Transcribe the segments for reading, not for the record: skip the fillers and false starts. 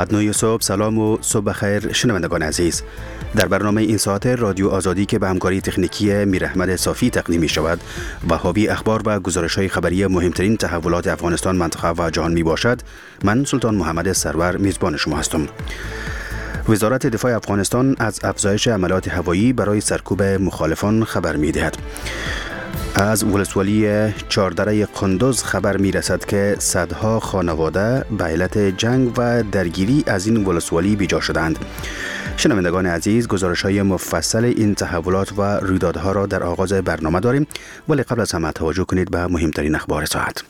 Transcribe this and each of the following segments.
ساعت 9 صبح. سلام و صبح بخیر شنوندگان عزیز. در برنامه این ساعت رادیو آزادی که به همکاری تکنیکی میراحمد صافی تقدیم می شود و حاوی اخبار و گزارش‌های خبری مهمترین تحولات افغانستان، منطقه و جهان می باشد، من سلطان محمد سرور میزبان شما هستم. وزارت دفاع افغانستان از افزایش عملیات هوایی برای سرکوب مخالفان خبر می دهد. از ولسوالی چهاردره قندوز خبر می رسد که صدها خانواده به علت جنگ و درگیری از این ولسوالی بیجا شدند. شنوندگان عزیز، گزارش‌های مفصل این تحولات و رویدادها را در آغاز برنامه داریم، ولی قبل از همه توجه کنید به مهمترین اخبار ساعت.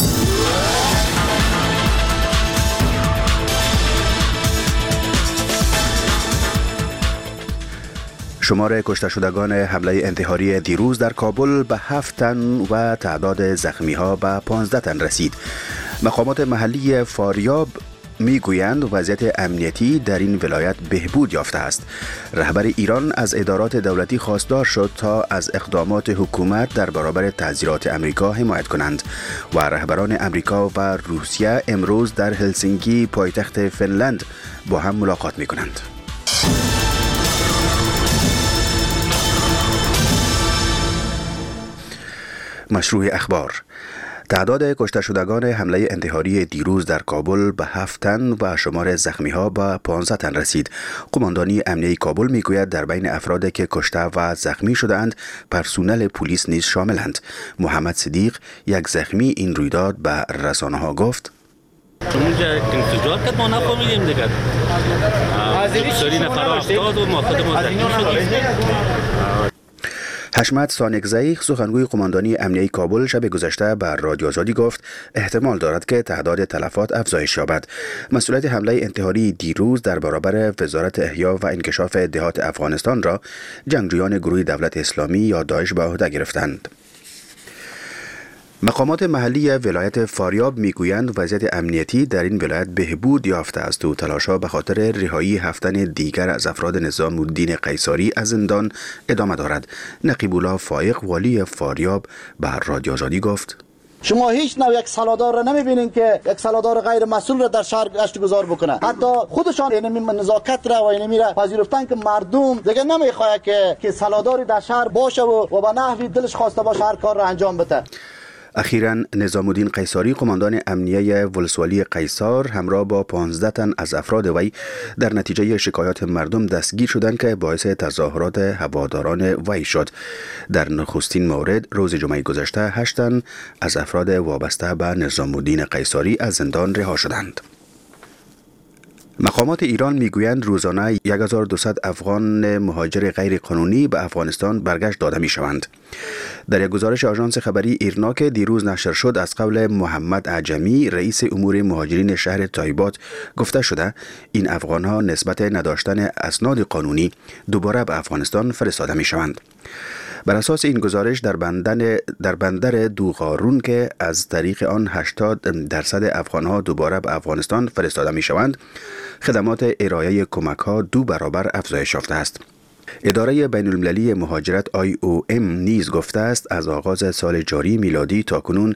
شمار کشته شدگان حمله انتحاری دیروز در کابل به 7 تن و تعداد زخمی‌ها به 15 تن رسید. مقامات محلی فاریاب میگویند وضعیت امنیتی در این ولایت بهبود یافته است. رهبر ایران از ادارات دولتی خواستار شد تا از اقدامات حکومت در برابر تحذیرات امریکا حمایت کنند و رهبران امریکا و روسیه امروز در هلسینکی پایتخت فنلند با هم ملاقات می‌کنند. مشروع اخبار: تعداد کشته شدگان حمله انتحاری دیروز در کابل به 7 تن و شمار زخمی‌ها به 15 تن رسید. قماندانی امنیه کابل میگوید در بین افرادی که کشته و زخمی شدند پرسونل پلیس نیز شاملند. محمد صدیق، یک زخمی این رویداد، به رسانه‌ها گفت: اونجا انفجار کرد، ما نفهمیدیم دیگه. سری نفر افتاد و ما خود ما زخمی شدیم. حشمت سانکزی، سخنگوی قماندانی امنیه کابل، شب گذشته بر رادیو آزادی گفت احتمال دارد که تعداد تلفات افزایش یابد. مسئولیت حمله انتحاری دیروز در برابر وزارت احیا و انکشاف دهات افغانستان را جنگجویان گروه دولت اسلامی یا داعش به عهده گرفتند. مقامات محلی ولایت فاریاب میگویند وضعیت امنیتی در این ولایت بهبود یافته است و تلاش‌ها به خاطر رهایی 7 تن دیگر از افراد نظام الدین قیصری از زندان ادامه دارد. نقیب الله فایق، والی فاریاب، به رادیو آزادی گفت: شما هیچ نوع یک سالادار را نمیبینین که یک سالادار غیر مسئول را در شهر گشت گذار بکنه. حتی خودشان اینمی نزاکت را و اینمی را پذیرفتن که مردم دیگه نمیخواد که سالاداری در شهر باشه و به نحوی دلش خواسته باشه هر کار را انجام بده. اخیراً نظام الدین قیصری، قماندان امنیه ولسوالی قیصار، همراه با 15 تن از افراد وی در نتیجه شکایات مردم دستگیر شدند که باعث تظاهرات هواداران وی شد. در نخستین مورد روز جمعه گذشته 8 تن از افراد وابسته به نظام الدین قیصری از زندان رها شدند. مقامات ایران میگویند روزانه 1200 افغان مهاجر غیر قانونی به افغانستان برگشت داده می شوند. در یک گزارش آژانس خبری ایرنا که دیروز نشر شد از قول محمد عجمی، رئیس امور مهاجرین شهر تایبات، گفته شده این افغانها نسبت نداشتن اسناد قانونی دوباره به افغانستان فرستاده می شوند. بر اساس این گزارش در بندر دوغارون که از طریق آن 80% افغانها دوباره به افغانستان فرستاده می شوند، خدمات ارائه کمک ها 2 برابر افزایش یافته است. اداره بین المللی مهاجرت IOM نیز گفته است از آغاز سال جاری میلادی تا کنون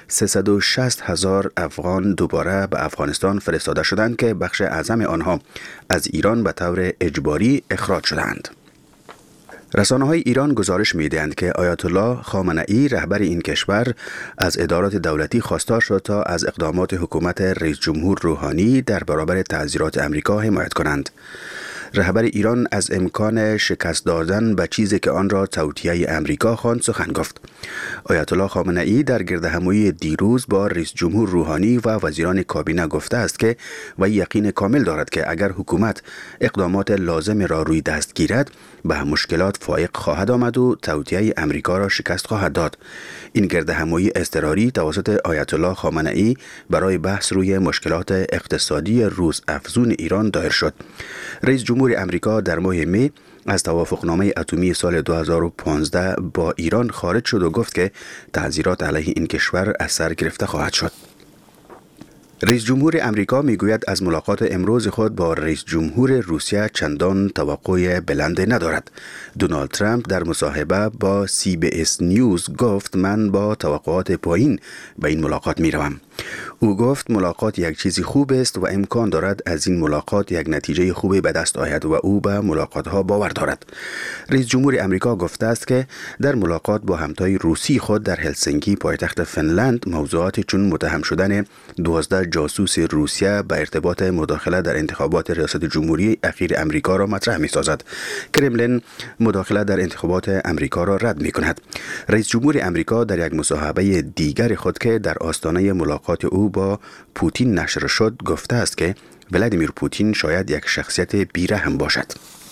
360,000 افغان دوباره به افغانستان فرستاده شدند که بخش اعظم آنها از ایران به طور اجباری اخراج شدند. رسانه‌های ایران گزارش می‌دهند که آیت الله خامنه‌ای، رهبر این کشور، از ادارات دولتی خواستار شد تا از اقدامات حکومت رئیس جمهور روحانی در برابر تحذیرات امریکا حمایت کنند. رهبر ایران از امکان شکست دادن به چیزی که آن را توطئه امریکا خواند سخن گفت. آیت الله خامنه‌ای در گردهمایی دیروز با رئیس جمهور روحانی و وزیران کابینه گفته است که و یقین کامل دارد که اگر حکومت اقدامات لازم را روی دست گیرد به مشکلات فائق خواهد آمد و توطئه امریکا را شکست خواهد داد. این گردهمایی اضطراری توسط آیت الله خامنه‌ای برای بحث روی مشکلات اقتصادی روز افزون ایران دایر شد. رئیس جمهور امریکا در ماه می از توافقنامه اتمی سال 2015 با ایران خارج شد و گفت که تحذیرات علیه این کشور از سر گرفته خواهد شد. رئیس جمهور امریکا میگوید از ملاقات امروز خود با رئیس جمهور روسیه چندان توقع بلند ندارد. دونالد ترامپ در مصاحبه با CBS نیوز گفت من با توقعات پایین به این ملاقات می روم. او گفت ملاقات یک چیزی خوب است و امکان دارد از این ملاقات یک نتیجه خوبی به دست آید و او به ملاقات ها باور دارد. رئیس جمهور امریکا گفته است که در ملاقات با همتای روسی خود در هلسینکی پایتخت فنلند موضوعاتی چون متهم شدن 12 جاسوس روسیه به ارتباط مداخله در انتخابات ریاست جمهوری اخیر امریکا را مطرح می سازد. کرملین مداخله در انتخابات امریکا را رد می کند. رئیس جمهور امریکا در یک مصاحبه دیگر خود که در آستانه ملاقات او با پوتین نشر شد گفته است که ولادیمیر پوتین شاید یک شخصیت بیرحم باشد.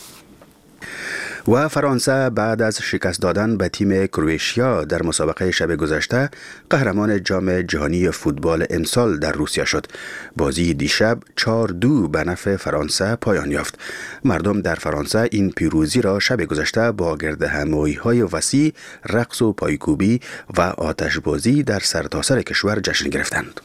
و فرانسه بعد از شکست دادن به تیم کرواتیا در مسابقه شب گذشته قهرمان جام جهانی فوتبال امسال در روسیه شد. بازی دیشب 4-2 به نفع فرانسه پایان یافت. مردم در فرانسه این پیروزی را شب گذشته با گردهمایی‌های وسیع، رقص و پایکوبی و آتشبازی در سرتاسر کشور جشن گرفتند.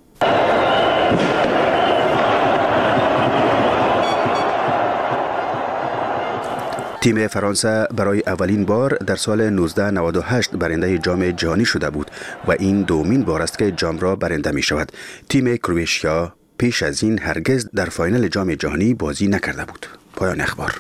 تیم فرانسه برای اولین بار در سال 1998 برنده جام جهانی شده بود و این دومین بار است که جام را برنده می شود. تیم کرواتیا پیش از این هرگز در فاینال جام جهانی بازی نکرده بود. پایان اخبار.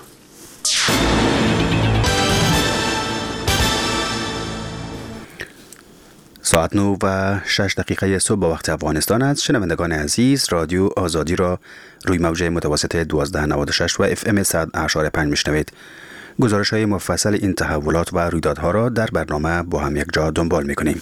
ساعت 9:06 صبح با وقت افغانستان است. شنوندگان عزیز، رادیو آزادی را روی موج متوسط 1296 و FM 100.5 میشنوید. گزارش های مفصل این تحولات و رویدادها را در برنامه با هم یک جا دنبال میکنیم.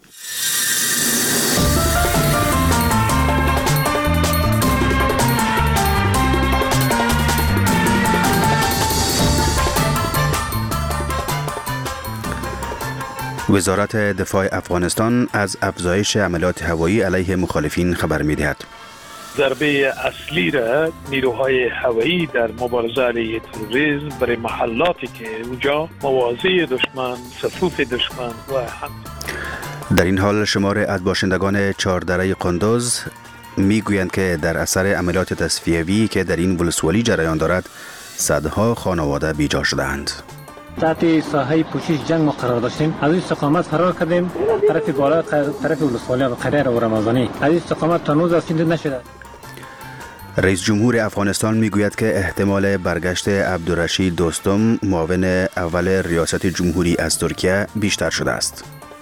وزارت دفاع افغانستان از افزایش عملیات هوایی علیه مخالفین خبر می‌دهد. ضربه اصلی را نیروهای هوایی در مبارزه علیه تروریسم برای محلاتی که اونجا مواضع دشمن، صفوف دشمن و هم. در این حال شمار از باشندگان چهاردره قندوز میگویند که در اثر عملیات تصفیه‌ای که در این ولسوالی جریان دارد صدها خانواده بیجا شده‌اند. تحت ساحه پوشش جنگ ما قرار داشتیم. از این استقامت فرار کردیم طرف بالا، طرف ولسوالی و قریه و رمضانی. از این استقامت تا نوز رسیده نشده. رئیس جمهور افغانستان میگوید که احتمال برگشت عبدالرشید دوستم معاون اول ریاست جمهوری از ترکیه بیشتر شده است.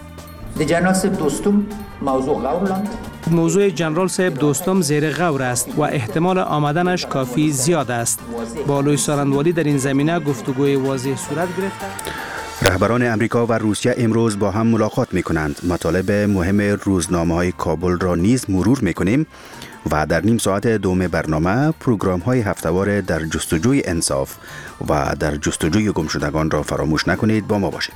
موضوع جنرال صاحب دوستم زیر غور است و احتمال آمدنش کافی زیاد است. بالای سارندوالی در این زمینه گفتگوی واضح صورت گرفته. رهبران امریکا و روسیه امروز با هم ملاقات می کنند. مطالب مهم روزنامه‌های کابل را نیز مرور می کنیم و در نیم ساعت دوم برنامه پروگرام‌های هفته‌وار در جستجوی انصاف و در جستجوی گمشدگان را فراموش نکنید. با ما باشید.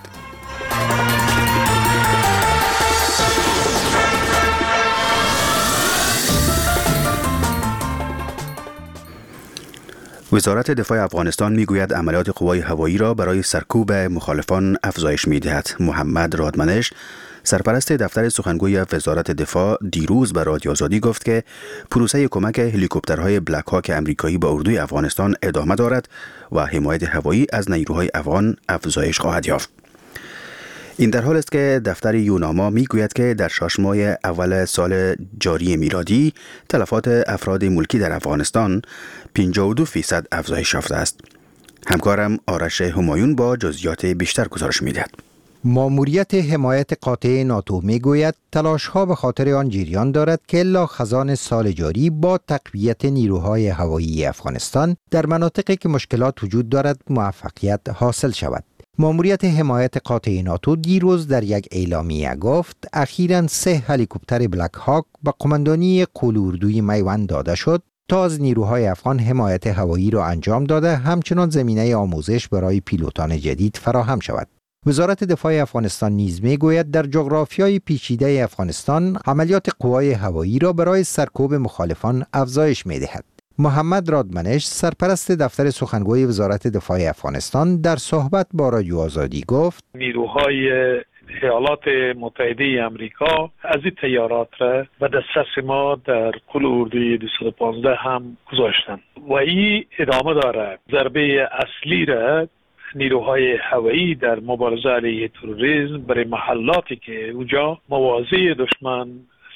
وزارت دفاع افغانستان میگوید عملیات قوای هوایی را برای سرکوب مخالفان افزایش می‌دهد. محمد رادمنش، سرپرست دفتر سخنگوی وزارت دفاع، دیروز به رادیو آزادی گفت که پروسه کمک هلیکوپترهای بلک هاک امریکایی به اردوی افغانستان ادامه دارد و حمایت هوایی از نیروهای افغان افزایش خواهد یافت. این در حال است که دفتر یوناما میگوید که در 6 ماه اول سال جاری میلادی تلفات افراد ملکی در افغانستان 52% افزایش یافته است. همکارم آرش همایون با جزئیات بیشتر گزارش میدهد. ماموریت حمایت قاطع ناتو میگوید تلاش‌ها به خاطر آن جریان دارد که الا خزان سال جاری با تقویت نیروهای هوایی افغانستان در مناطقی که مشکلات وجود دارد موفقیت حاصل شود. ماموریت حمایت قاطع ناتو دیروز در یک اعلامیه گفت اخیراً 3 هلیکوپتر بلک هاک به قماندانی قول-اردوی میوند داده شد تا از نیروهای افغان حمایت هوایی را انجام داده، همچنان زمینه آموزش برای پیلوتان جدید فراهم شود. وزارت دفاع افغانستان نیز میگوید در جغرافیای پیچیده افغانستان عملیات قوای هوایی را برای سرکوب مخالفان افزایش می‌دهد. محمد رادمنش، سرپرست دفتر سخنگوی وزارت دفاع افغانستان، در صحبت با رادیو آزادی گفت نیروهای ایالات متحده امریکا از این تیارات را به دسترس ما در قول اردوی 215 هم گذاشتن و این ادامه داره. ضربه اصلی را نیروهای هوایی در مبارزه علیه تروریسم برای محلاتی که اونجا مواضع دشمن،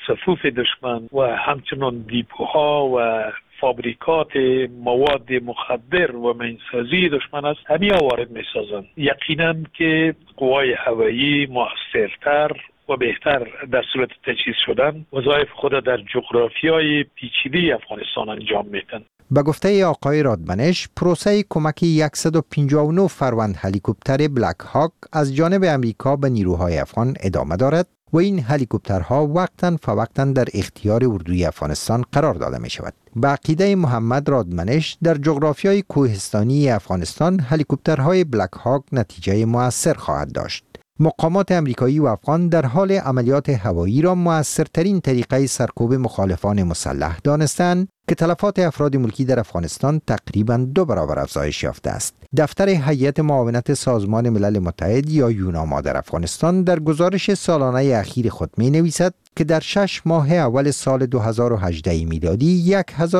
صفوف دشمن و همچنان دیپوها و فابریکات مواد مخدر و منسازی دشمن است، همین وارد می‌سازند. یقینا که قوای هوایی مؤثرتر و بهتر در صورت تجهیز شدن وظایف خود در جغرافیای پیچیده افغانستان انجام میدن. به گفته آقای رادمنش، پروسه کمک 159 فروند هلیکوپتر بلک هاک از جانب امریکا به نیروهای افغان ادامه دارد و این هلیکوپترها وقتاً فوقتاً در اختیار اردوی افغانستان قرار داده می شود. به عقیده محمد رادمنش، در جغرافیای کوهستانی افغانستان هلیکوپترهای بلک هاک نتیجه مؤثر خواهد داشت. مقامات امریکایی و افغان در حال عملیات هوایی را مؤثرترین طریقه سرکوب مخالفان مسلح دانستند که تلفات افراد ملکی در افغانستان تقریباً 2 برابر افزایش یافته است. دفتر هیئت معاونت سازمان ملل متحد یا یوناما در افغانستان در گزارش سالانه اخیر خود می نویسد که در 6 ماه اول سال 2018 میلادی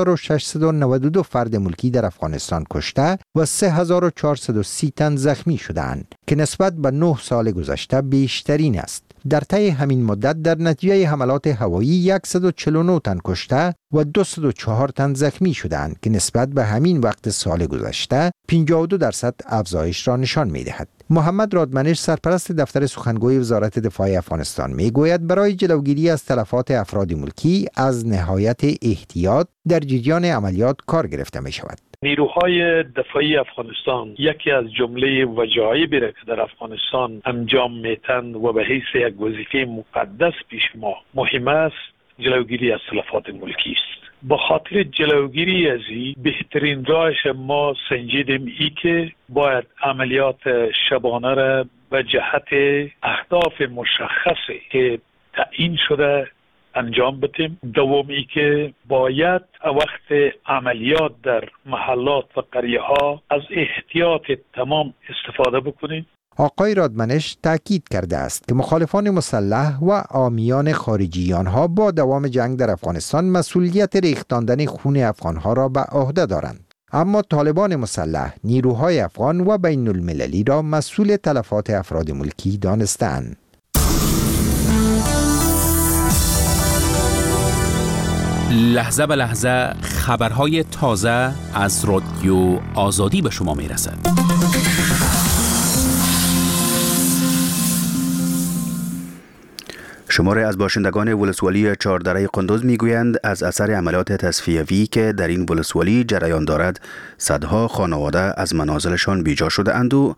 1692 فرد ملکی در افغانستان کشته و 3430 تن زخمی شدند که نسبت به 9 سال گذشته بیشترین است. در طی همین مدت در نتیجه حملات هوایی 149 تن کشته و 204 تن زخمی شدند که نسبت به همین وقت سال گذشته 52% افزایش را نشان می‌دهد. محمد رادمنش، سرپرست دفتر سخنگوی وزارت دفاع افغانستان، میگوید برای جلوگیری از تلفات افراد ملکی از نهایت احتیاط در جریان عملیات کار گرفته می شود. نیروهای دفاعی افغانستان یکی از جمله وظایفی را که در افغانستان انجام میتن و به حیث یک وظیفه مقدس پیش ما مهم است، جلوگیری از تلفات ملکی است. با خاطر جلوگیری از این بهترین راهش ما سنجیدیم ای که باید عملیات شبانه را به جهت اهداف مشخصی که تعیین شده انجام بدیم. دومی که باید وقت عملیات در محلات و قریه ها از احتیاط تمام استفاده بکنیم. آقای رادمنش تاکید کرده است که مخالفان مسلح و عامیان خارجی آنها با دوام جنگ در افغانستان مسئولیت ریختاندن خون افغانها را به عهده دارند، اما طالبان مسلح نیروهای افغان و بین المللی را مسئول تلفات افراد ملکی دانستند. لحظه به لحظه خبرهای تازه از رادیو آزادی به شما میرسد. شماری از باشندگان ولسوالی چهاردره قندوز میگویند از اثر عملیات تصفیوی که در این ولسوالی جریان دارد صدها خانواده از منازلشان بیجا شده اند و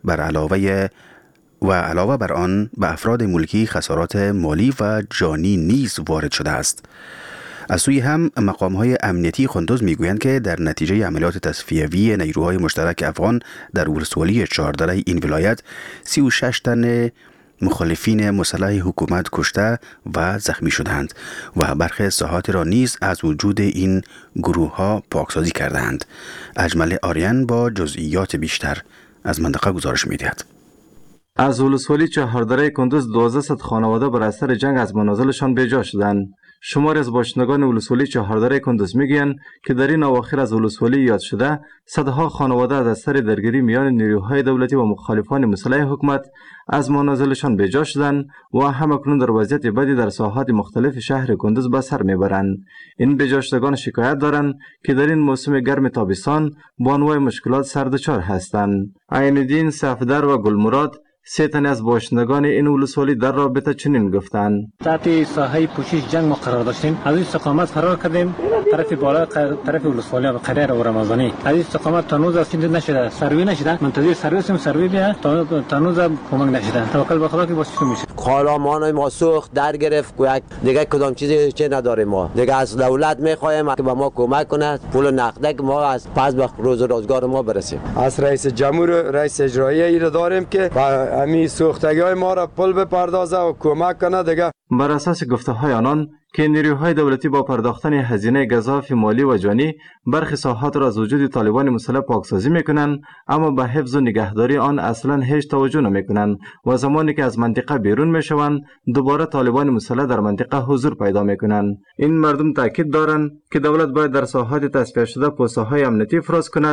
علاوه بر آن به افراد ملکی خسارات مالی و جانی نیز وارد شده است. از سوی هم مقام‌های امنیتی قندوز میگویند که در نتیجه عملیات تصفیوی نیروهای مشترک افغان در ولسوالی چهاردره این ولایت 36 تن مخالفین مسلح حکومت کشته و زخمی شدند و برخی ساحات را نیز از وجود این گروه ها پاکسازی کردند. اجمل آریان با جزئیات بیشتر از منطقه گزارش می‌دهد. از ولسوالی چهاردره قندوز 1200 خانواده بر اثر جنگ از منازلشان بیجا شدند. شماری از باشندگان ولسوالی چهاردره قندوز میگویند که در این اواخر از ولسوالی یاد شده صدها خانواده از اثر درگیری میان نیروهای دولتی و مخالفان مسلح حکومت از منازلشان بیجا شدند و همکنون در وضعیت بدی در ساحات مختلف شهر قندوز به سر میبرند. این بیجا شدگان شکایت دارند که در این موسم گرم تابستان با انواع مشکلات سردچار هستند. عین‌الدین، صفدر و گلمراد 3 تن از باشندگان این ولسوالی در رابطه چنین گفتند: تحت ساحه پوشش جنگ ما قرار داشتیم، از این استقامت فرار کردیم طرف بالا، طرف ولسوالی و قریه و رمضانی. از این استقامت تنوز از چیز نشده، سروی نشده، منتظر سروی بیا تنوز کمک نشده. توکل به خدا که واسه میشه. خالامان ما سوخت در گرفت که دیگه کدام چیزی چه نداریم. ما دیگه از دولت میخوایم که به ما کمک کنه، پول نقده که ما از پس به روز روزگار ما برسیم. از رئیس جمهور، رئیس اجرایی ای داریم که همین سوختگی‌های ما را پول بپردازه و کمک کنه دیگه. بر اساس گفته‌های آنان که نیروهای دولتی با پرداختن هزینه گزاف مالی و جانی برخی ساحات را از وجود طالبان مسلح پاکسازی میکنند، اما به حفظ و نگهداری آن اصلا هیچ توجه نمیکنند و زمانی که از منطقه بیرون میشوند دوباره طالبان مسلح در منطقه حضور پیدا میکنند. این مردم تاکید دارند که دولت باید در ساحات تصفیه شده پست‌های امنیتی فراز کند،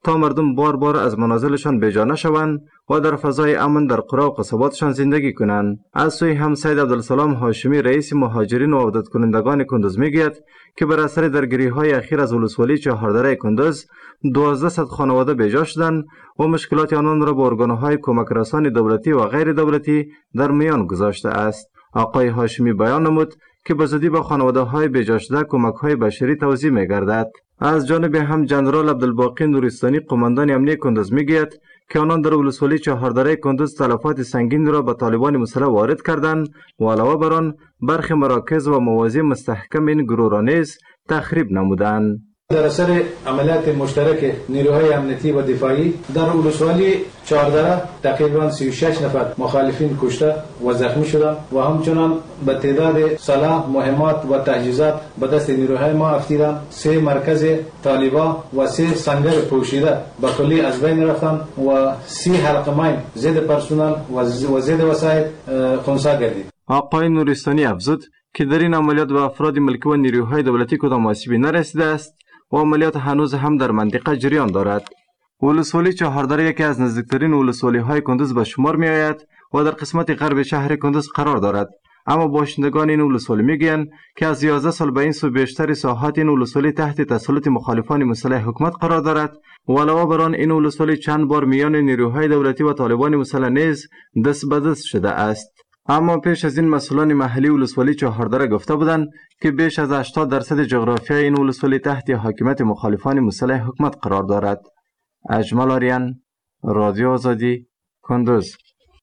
تا مردم بار بار از منازلشان بیجا نشوند و در فضای امن در قرى و قصباتشان زندگی کنند. از سوی هم سید عبدالسلام هاشمی رئیس مهاجرین و عودت کنندگان کندوز میگوید که بر اثر درگیری‌های اخیر از ولسوالی چهاردره کندوز 1200 خانواده بیجا شدند و مشکلات آنان را با ارگان‌های کمک رسان دولتی و غیر دولتی در میان گذاشته است. آقای هاشمی بیان نمود که به زودی با خانواده‌های بیجا شده کمک‌های بشری توزیع می‌گردد. از جانب هم جنرال عبدالباقی نورستانی قماندان امنیه کندوز میگوید که آنان در ولسوالی چهاردره کندوز تلفات سنگین را به طالبان مسلح وارد کردند و علاوه بر آن برخی مراکز و مواضع مستحکم این گروه را نیز تخریب نمودند. در اثر عملیات مشترک نیروهای امنیتی و دفاعی در ولسوالی چهاردره تقریبا 36 نفر مخالفین کشته و زخمی شدند و همچنان به تعداد سلاح، مهمات و تجهیزات به دست نیروهای ما افتیدند. 3 مرکز طالبا و 3 سنگر پوشیده به کلی از بین رفتند و 30 حلقه مین ضد پرسنل و ضد وسایل خنثی گردید. آقای نورستانی افزود که در این عملیات به افراد ملکی و نیروهای دولتی کدام آسیبی نرسیده است و عملیات هنوز هم در منطقه جریان دارد. ولسوالی چهاردره یکی از نزدیکترین ولسوالی‌های کندوز به شمار می آید و در قسمت غرب شهر کندوز قرار دارد. اما باشندگان این ولسوالی میگویند که از 11 سال به این سو بیشتر ساحات این ولسوالی تحت تسلط مخالفان مسلح حکومت قرار دارد و علاوه بر آن این ولسوالی چند بار میان نیروهای دولتی و طالبان مسلح نیز دست به دست شده است. اما پیش از این مسئولان محلی ولسوالی چهاردره گفته بودند که بیش از 80% جغرافیای این ولسوالی تحت حاکمیت مخالفان مسلح حکومت قرار دارد. اجمل آریان، رادیو آزادی، کندوز.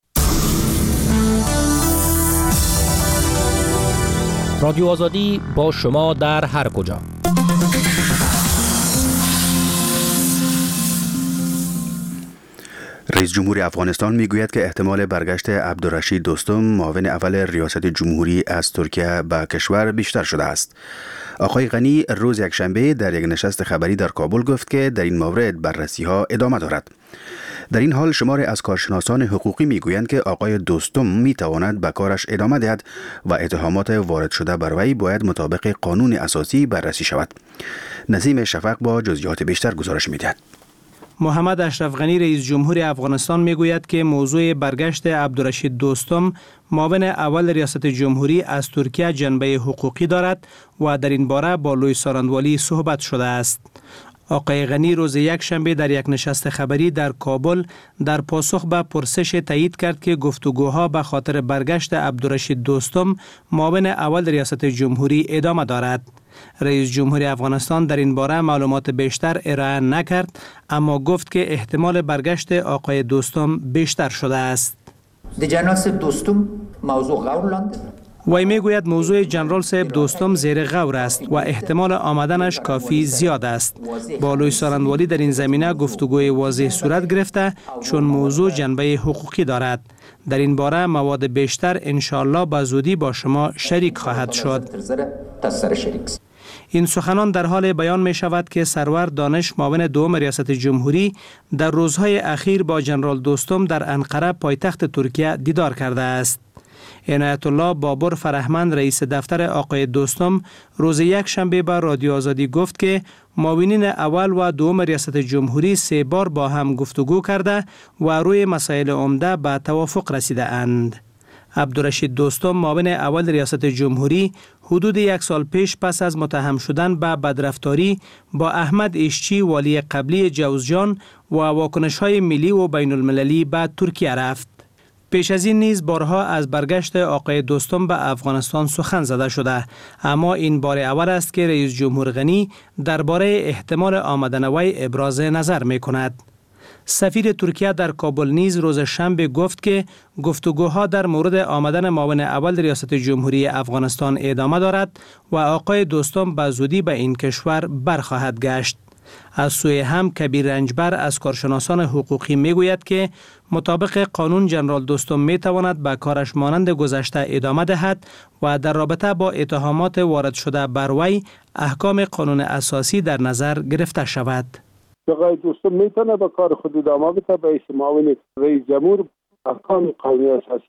رادیو آزادی با شما در هر کجا. رئیس جمهور افغانستان میگوید که احتمال برگشت عبدالرشید دوستم معاون اول ریاست جمهوری از ترکیه به کشور بیشتر شده است. آقای غنی روز یکشنبه در یک نشست خبری در کابل گفت که در این مورد بررسی‌ها ادامه دارد. در این حال شماری از کارشناسان حقوقی میگویند که آقای دوستم میتواند به کارش ادامه دهد و اتهامات وارد شده بر وی باید مطابق قانون اساسی بررسی شود. نسیم شفق با جزئیات بیشتر گزارش میدهد. محمد اشرف غنی رئیس جمهور افغانستان میگوید که موضوع برگشت عبدالرشید دوستم معاون اول ریاست جمهوری از ترکیه جنبه حقوقی دارد و در این باره با لوی سارندوالی صحبت شده است. آقای غنی روز یکشنبه در یک نشست خبری در کابل در پاسخ به پرسش تایید کرد که گفتگوها به خاطر برگشت عبدالرشید دوستم معاون اول ریاست جمهوری ادامه دارد. رئیس جمهور افغانستان در این باره معلومات بیشتر ارائه نکرد، اما گفت که احتمال برگشت آقای دوستم بیشتر شده است. جنرال دوستم موضوع غورلاند وی میگوید موضوع جنرال صاحب دوستم زیر غور است و احتمال آمدنش کافی زیاد است. با لوی سارندوالی در این زمینه گفتگوی واضح صورت گرفته چون موضوع جنبه حقوقی دارد. در این باره مواد بیشتر انشالله به زودی با شما شریک خواهد شد. این سخنان در حال بیان می شود که سرور دانش معاون دوم ریاست جمهوری در روزهای اخیر با جنرال دوستم در انقره پایتخت ترکیه دیدار کرده است. عنایت الله بابر فرهمند رئیس دفتر آقای دوستم روز یکشنبه به رادیو آزادی گفت که معاونین اول و دوم ریاست جمهوری 3 بار با هم گفتگو کرده و روی مسائل عمده به توافق رسیده اند. عبدالرشید دوستم معاون اول ریاست جمهوری حدود 1 سال پیش پس از متهم شدن به بدرفتاری با احمد ایشچی والی قبلی جوزجان و واکنش‌های ملی و بین المللی به ترکیه رفت. پیش از این نیز بارها از برگشت آقای دوستم به افغانستان سخن زده شده، اما این بار اول است که رئیس جمهور غنی درباره احتمال آمدن وی ابراز نظر می کند. سفیر ترکیه در کابل نیز روز شنبه گفت که گفتگوها در مورد آمدن معاون اول ریاست جمهوری افغانستان ادامه دارد و آقای دوستم به زودی به این کشور برخواهد گشت. از سوی هم کبیر رنجبر از کارشناسان حقوقی میگوید که مطابق قانون جنرال دوستم میتواند به کارش مانند گذشته ادامه دهد و در رابطه با اتهامات وارد شده بر وی احکام قانون اساسی در نظر گرفته شود. آقای دوستم میتونه به کار خود ادامه بده به معاون رئیس جمهور احکام قانون اساسی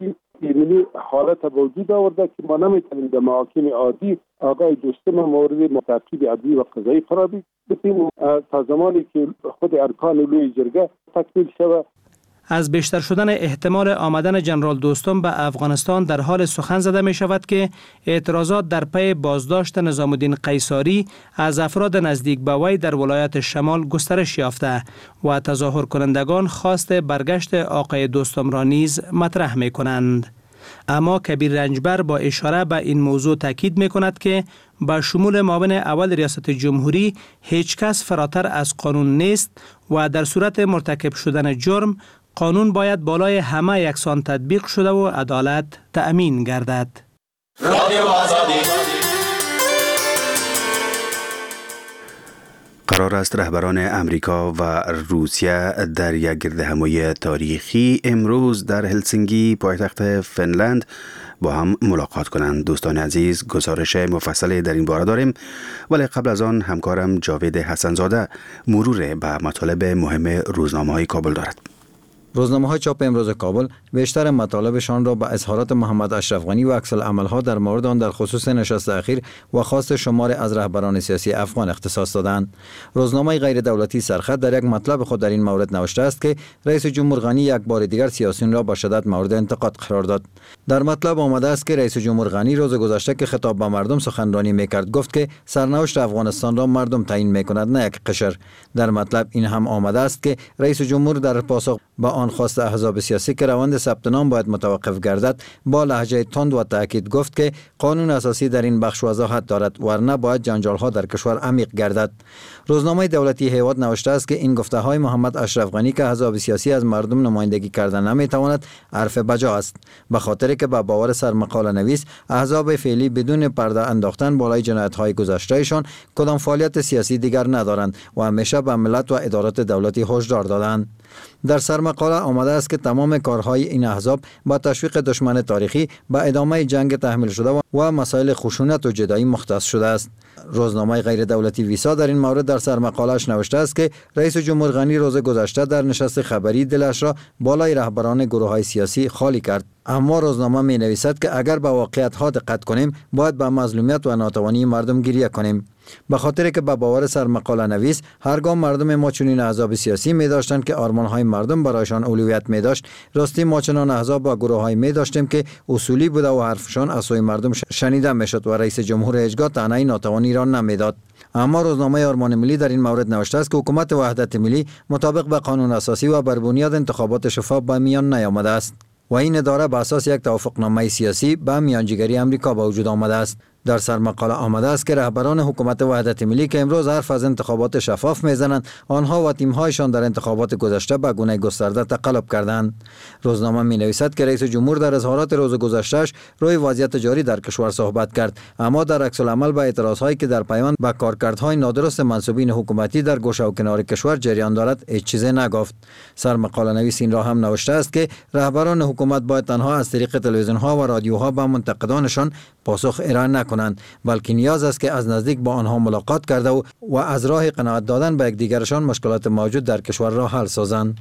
ملی حالت به وجود آورده که ما نمیتونیم در محاکم عادی آقای دوستم مورد تعقیب عدلی و قضایی قرار بدیم تا زمانی که خود ارکان لوی جرگه تکمیل شود. از بیشتر شدن احتمال آمدن جنرال دوستم به افغانستان در حال سخن زده می شود که اعتراضات در پی بازداشت نظام الدین قیصاری از افراد نزدیک به وی در ولایت شمال گسترش یافته و تظاهر کنندگان خواست برگشت آقای دوستم را نیز مطرح می کنند. اما کبیر رنجبر با اشاره به این موضوع تاکید می کند که با شمول معاون اول ریاست جمهوری هیچ کس فراتر از قانون نیست و در صورت مرتکب شدن جرم قانون باید بالای همه یکسان تطبیق شده و عدالت تأمین گردد. قرار است رهبران امریکا و روسیه در یک گردهمایی تاریخی امروز در هلسینکی پایتخت فنلند با هم ملاقات کنند. دوستان عزیز، گزارش مفصلی در این باره داریم، ولی قبل از آن همکارم جاوید حسنزاده مرور به مطالب مهم روزنامه‌های کابل دارد. روزنامه‌های چاپ امروز کابل بیشتر مطالبشان را به اظهارات محمد اشرف غنی و عکس‌العمل‌ها در مورد آن در خصوص نشست اخیر و خواست شمار از رهبران سیاسی افغان اختصاص دادند. روزنامه غیر دولتی سرخط در یک مطلب خود در این مورد نوشته است که رئیس جمهور غنی یک بار دیگر سیاسیون را با شدت مورد انتقاد قرار داد. در مطلب آمده است که رئیس جمهور غنی روز گذشته که خطاب به مردم سخنرانی می‌کرد گفت که سرنوشت افغانستان را مردم تعیین می‌کند، نه یک قشر. در مطلب این هم آمده است که رئیس جمهور در پاسخ به آن خواست احزاب سیاسی که روند ثبت نام باید متوقف گردد با لهجه تند و تاکید گفت که قانون اساسی در این بخش وضاحت دارد، ورنه باید جنجال‌ها در کشور عمیق گردد. روزنامه دولتی هیواد نوشته است که این گفته‌های محمد اشرف غنی که احزاب سیاسی از مردم نمایندگی کردن نمی‌تواند حرف بجا است، به خاطر که به باور سرمقاله نویس احزاب فعلی بدون پرده انداختن بالای جنایت‌های گذشته‌شان کدام فعالیت سیاسی دیگر ندارند و همیشه به ملت و ادارات دولتی هشدار دادند. در سرمقاله آمده است که تمام کارهای این احزاب با تشویق دشمن تاریخی به ادامه جنگ تحمیل شده و مسائل خشونت و جدایی مختص شده است. روزنامه غیر دولتی ویسا در این مورد در سرمقاله‌اش نوشته است که رئیس جمهور غنی روز گذشته در نشست خبری دلش را بالای رهبران گروه‌های سیاسی خالی کرد. اما روزنامه می نویسد که اگر به واقعیت‌ها دقت کنیم باید به مظلومیت و ناتوانی مردم گریه کنیم، به خاطر که به باور سرمقاله نویس هرگاه مردم ما چنین احزاب سیاسی می داشتند که آرمان‌های مردم برایشان اولویت می داشت، راستی ما چنان احزاب و گروه‌های می داشتیم که اصولی بوده و حرفشان از سوی مردم شنیده می شد و رئیس جمهور هیچگاه طعنه ناتوانی را نمیداد. اما روزنامه آرمان ملی در این مورد نوشته است که حکومت وحدت ملی مطابق به قانون اساسی و بر بنیاد انتخابات شفاف به میان نیامده است و این اداره به اساس یک توافقنامه سیاسی به میانجیگری امریکا به وجود آمده است. در سرمقاله آمده است که رهبران حکومت وحدت ملی که امروز حرف از انتخابات شفاف میزنند، آنها و تیم‌هایشان در انتخابات گذشته به گونه گسترده تقلب کردند. روزنامه می‌نویسد که رئیس جمهور در اظهارات روز گذشته‌اش روی وضعیت جاری در کشور صحبت کرد، اما در عکس العمل به اعتراضهایی که در پیوند به کارکردهای نادرست منصوبین حکومتی در گوشه و کنار کشور جریان دارد هیچ چیزی نگفت. سرمقاله نویس این را هم نوشته است که رهبران حکومت باید تنها از طریق تلویزیون‌ها و رادیوها به منتقدانشان پاسخ ارائه نکنند، بلکه نیاز است که از نزدیک با آنها ملاقات کرده و از راه قناعت دادن به یکدیگرشان مشکلات موجود در کشور را حل سازند.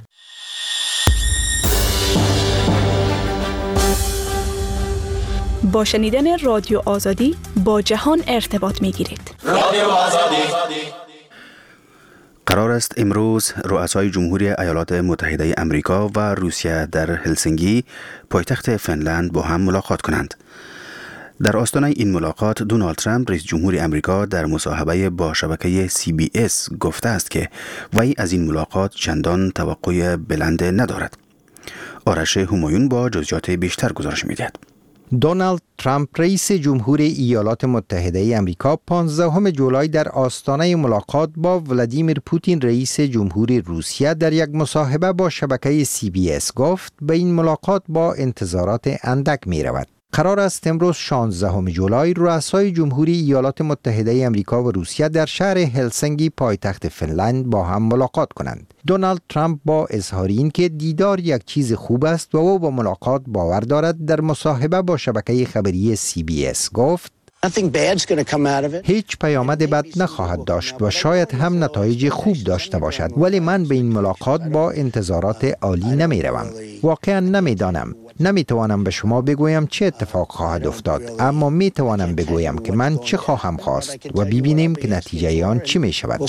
با شنیدن رادیو آزادی با جهان ارتباط می‌گیرید. رادیو آزادی. قرار است امروز رؤسای جمهوری ایالات متحده امریکا و روسیه در هلسینکی پایتخت فنلند با هم ملاقات کنند. در آستانه این ملاقات دونالد ترامپ رئیس جمهور امریکا در مصاحبه با شبکه CBS گفته است که وی از این ملاقات چندان توقع بلند ندارد. آرش همایون با جزئیات بیشتر گزارش می‌دهد. دونالد ترامپ رئیس جمهور ایالات متحده امریکا 15 جولای در آستانه ملاقات با ولادیمیر پوتین رئیس جمهور روسیه در یک مصاحبه با شبکه CBS گفت به این ملاقات با انتظارات اندک می رود. قرار است امروز 16 جولای رؤسای جمهوری ایالات متحده امریکا و روسیه در شهر هلسینکی پایتخت فنلند با هم ملاقات کنند. دونالد ترامپ با اظهار این که دیدار یک چیز خوب است و او با ملاقات باور دارد در مصاحبه با شبکه خبری CBS گفت هیچ پیامد بد نخواهد داشت و شاید هم نتایج خوب داشته باشد، ولی من به این ملاقات با انتظارات عالی نمی روم. واقعا نمی دانم. نمیتوانم به شما بگویم چه اتفاق خواهد افتاد، اما میتوانم بگویم که من چه خواهم خواست و ببینیم که نتیجه آن چی می شود.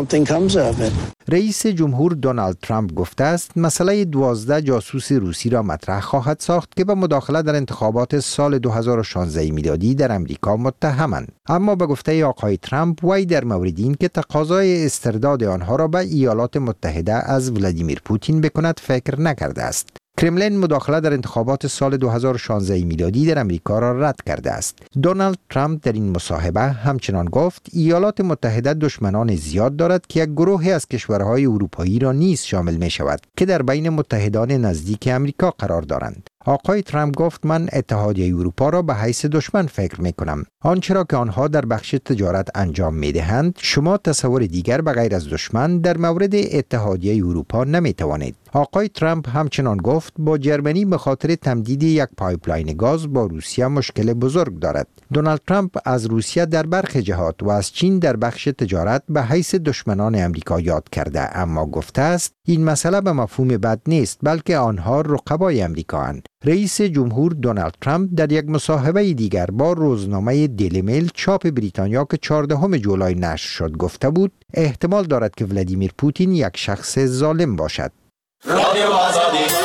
رئیس جمهور دونالد ترامپ گفته است مسئله 12 جاسوس روسی را مطرح خواهد ساخت که به مداخله در انتخابات سال 2016 میلادی در امریکا متهمند. اما به گفته آقای ترامپ وی در مورد این که تقاضای استرداد آنها را به ایالات متحده از ولادیمیر پوتین بکند فکر نکرده است. کرملین مداخله در انتخابات سال 2016 میلادی در امریکا را رد کرده است. دونالد ترامپ در این مصاحبه همچنان گفت ایالات متحده دشمنان زیاد دارد که یک گروهی از کشورهای اروپایی را نیز شامل می شود که در بین متحدان نزدیک امریکا قرار دارند. آقای ترامپ گفت من اتحادیه اروپا را به حیث دشمن فکر می کنم. آنچه را که آنها در بخش تجارت انجام می دهند شما تصور دیگر به غیر از دشمن در مورد اتحادیه اروپا نمی توانید. آقای ترامپ همچنان گفت با جرمنی به خاطر تمدید یک پایپلاین گاز با روسیه مشکل بزرگ دارد. دونالد ترامپ از روسیه در برخی جهات و از چین در بخش تجارت به حیث دشمنان امریکا یاد کرده، اما گفته است این مسئله به مفهوم بد نیست بلکه آنها رقبای امریکا اند. رئیس جمهور دونالد ترامپ در یک مصاحبه دیگر با روزنامه دیلی میل چاپ بریتانیا که 14 جولای نشر شد گفته بود احتمال دارد که ولادیمیر پوتین یک شخص ظالم باشد. رادیو آزادی.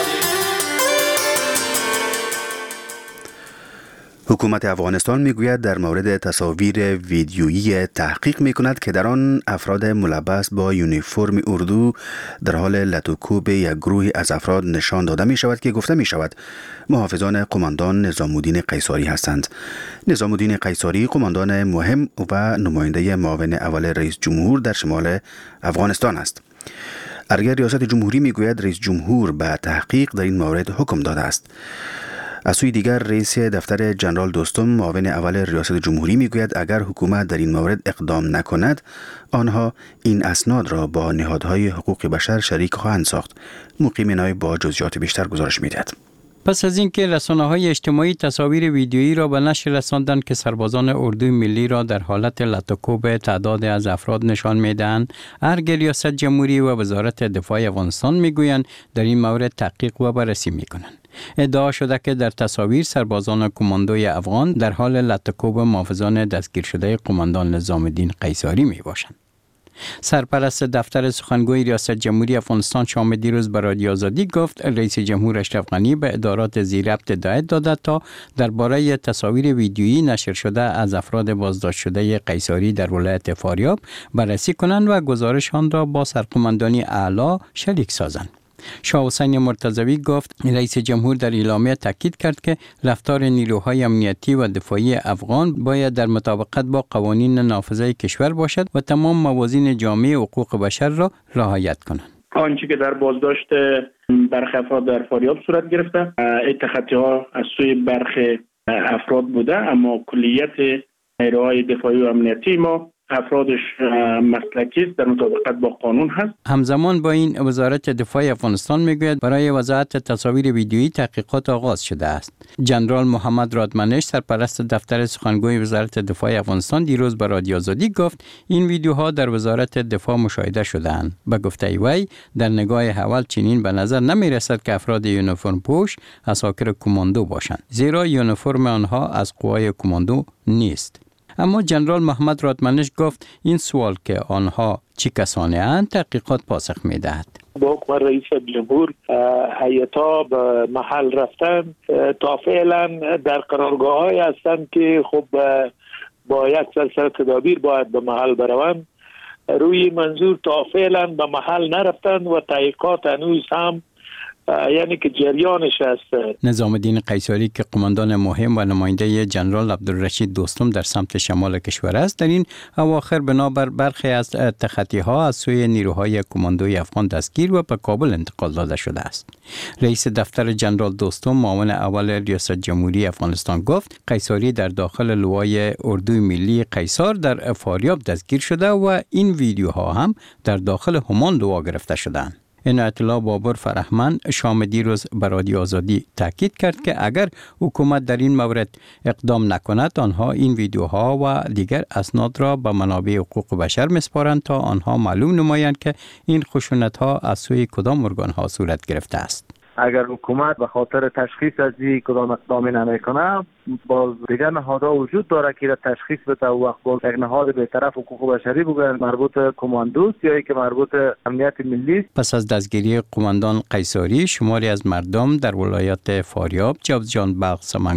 حکومت افغانستان میگوید در مورد تصاویر ویدیویی تحقیق میکند که در آن افراد ملبس با یونیفرم اردو در حال لطوکوب یک گروهی از افراد نشان داده می شود که گفته می شود محافظان قماندان نظام الدین قیصاری هستند. نظام الدین قیصاری قماندان مهم و نماینده معاون اول رئیس جمهور در شمال افغانستان است. ارگه ریاست جمهوری میگوید رئیس جمهور به تحقیق در این مورد حکم داده است. از سوی دیگر رئیس دفتر جنرال دوستم معاون اول ریاست جمهوری میگوید اگر حکومت در این مورد اقدام نکند آنها این اسناد را با نهادهای حقوق بشر شریک خواهند ساخت. مقیم نای با جزئیات بیشتر گزارش میدهد. پس از اینکه رسانه‌های اجتماعی تصاویر ویدیویی را به نشر رساندند که سربازان اردوی ملی را در حالت لطوکوب تعداد از افراد نشان می‌دهند، ارگ ریاست جمهوری و وزارت دفاع افغانستان میگویند در این مورد تحقیق و بررسی می‌کنند. ادعا شده که در تصاویر سربازان کماندوی افغان در حال لطوکوب محافظان دستگیر شده قماندان نظام الدین قیصاری میباشند. سرپرست دفتر سخنگوی ریاست جمهوری افغانستان شام دیروز به رادیو آزادی گفت رئیس جمهور اشرف غنی به ادارات زیر ربط هدایت داده تا درباره تصاویر ویدیویی نشر شده از افراد بازداشت شده قیصاری در ولایت فاریاب بررسی کنند و گزارش آن را با سرقماندانی اعلی شریک سازند. شاه حسین مرتضوی گفت رئیس جمهور در اعلامیه تاکید کرد که رفتار نیروهای امنیتی و دفاعی افغان باید در مطابقت با قوانین نافذه کشور باشد و تمام موازین جامعه حقوق بشر را رعایت کنند. آنچه که در بازداشت برخی افراد در فاریاب صورت گرفته اتخاذها از سوی برخی افراد بوده، اما کلیت نیروهای دفاعی و امنیتی ما افرادش مسلکی است، در مطابقت با قانون هست. همزمان با این وزارت دفاع افغانستان میگوید برای وضاحت تصاویر ویدیویی تحقیقات آغاز شده است. جنرال محمد رادمنش سرپرست دفتر سخنگوی وزارت دفاع افغانستان دیروز به رادیو آزادی گفت این ویدیوها در وزارت دفاع مشاهده شده‌اند. به گفته وی در نگاه اول چنین به نظر نمی رسد که افراد یونیفرم پوش عساکر کماندو باشند، زیرا یونیفرم آنها از قوای کماندو نیست. اما جنرال محمد رادمنش گفت این سوال که آنها چی کسانی اند تحقیقات پاسخ می‌دهد. با حکم رئیس جمهور هیئت‌ها به محل رفتن تا فعلا در قرارگاه‌های هستند که خب با یک سلسله تدابیر باید به محل بروند. روی منظور تا فعلا به محل نرفتند و تحقیقات هنوز هم یعنی که جریانش هست. نظام الدین قیصاری که قماندان مهم و نماینده جنرال عبدالرشید دوستم در سمت شمال کشور است، در این اواخر بنابر برخی از تخطی‌ها از سوی نیروهای کماندوی افغان دستگیر و به کابل انتقال داده شده است. رئیس دفتر جنرال دوستم معاون اول ریاست جمهوری افغانستان گفت قیصاری در داخل لوای اردوی ملی قیصار در فاریاب دستگیر شده و این ویدیوها هم در داخل همان لوا گرفته شدند. عنایت الله بابر فرهمند شام دیروز به رادیو آزادی تاکید کرد که اگر حکومت در این مورد اقدام نکند آنها این ویدیوها و دیگر اسناد را به منابع حقوق بشر میسپارند تا آنها معلوم نمایند که این خشونت‌ها از سوی کدام ارگان‌ها صورت گرفته است. اگر حکومت به خاطر تشخیص از این کدام اقدامی نمیکنه، باز دیگر نهادها وجود داره که تشخیص بده و وقت باز یک نهاد به طرف حقوق بشری بگن مربوط کماندوست یا که مربوط امنیت ملی. پس از دستگیری قماندان قیصاری، شماری از مردم در ولایت فاریاب جابجان بلخ